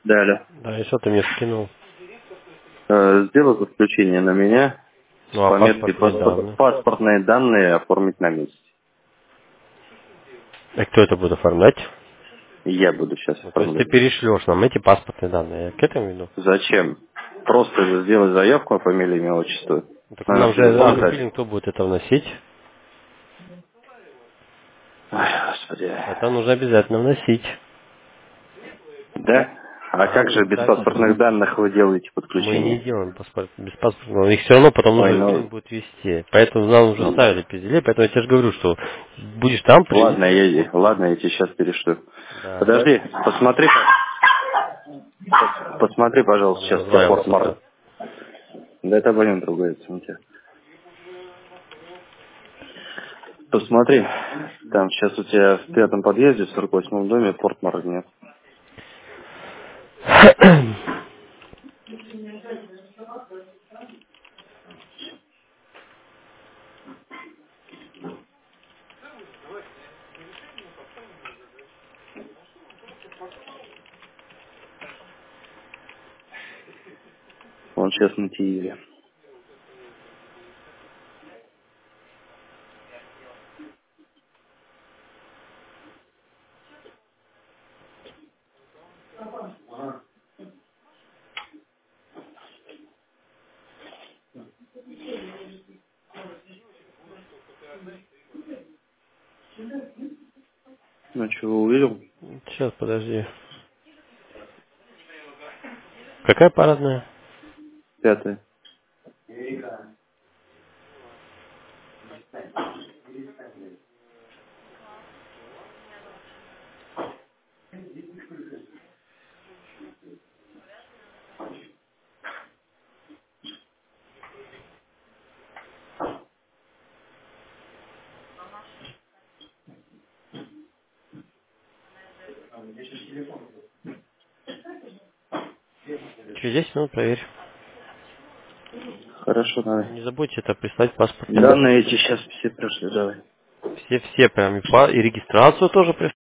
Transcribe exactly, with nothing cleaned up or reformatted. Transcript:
Далее. Да, и что ты мне скинул? Э, Сделай подключение на меня Ну, с а пометкой паспортные паспорт- данные? паспортные данные оформить на месте. А кто это будет оформлять? Я буду сейчас Ну, то есть ты оформлять. перешлешь нам эти паспортные данные. Я к этому веду. Зачем? Просто сделать заявку о фамилии, имя, отчество. Ну, так Номер нам же телефона дать. автофилинг, кто будет это вносить? Ой, господи. Это нужно обязательно вносить. Да? А Да, как же без обязательно. паспортных данных вы делаете Мы не подключение? делаем паспорт, без паспорта. Их все равно потом Ой, нужно филинг ну, будет вести. Поэтому нам уже ну, ставили пизделей, поэтому я тебе же говорю, что будешь там, ладно, привези. я, ладно, я тебе сейчас перешлю. Да. Подожди, посмотри, посмотри, пожалуйста, Там сейчас у тебя разговаривался форт-марк. кто. Да это абонент ругается на тебя. Посмотри, там сейчас у тебя в пятом подъезде, в сорок восьмом доме, портмарк нет. Он сейчас на Тиеве. Ну что, увидел? Сейчас, подожди. Какая парадная? Пятое. Через десять минут проверь. Хорошо, давай. Не забудьте это прислать паспортные данные. Данные эти сейчас все прошли, давай. Все, все прям и, па- и регистрацию тоже прислать.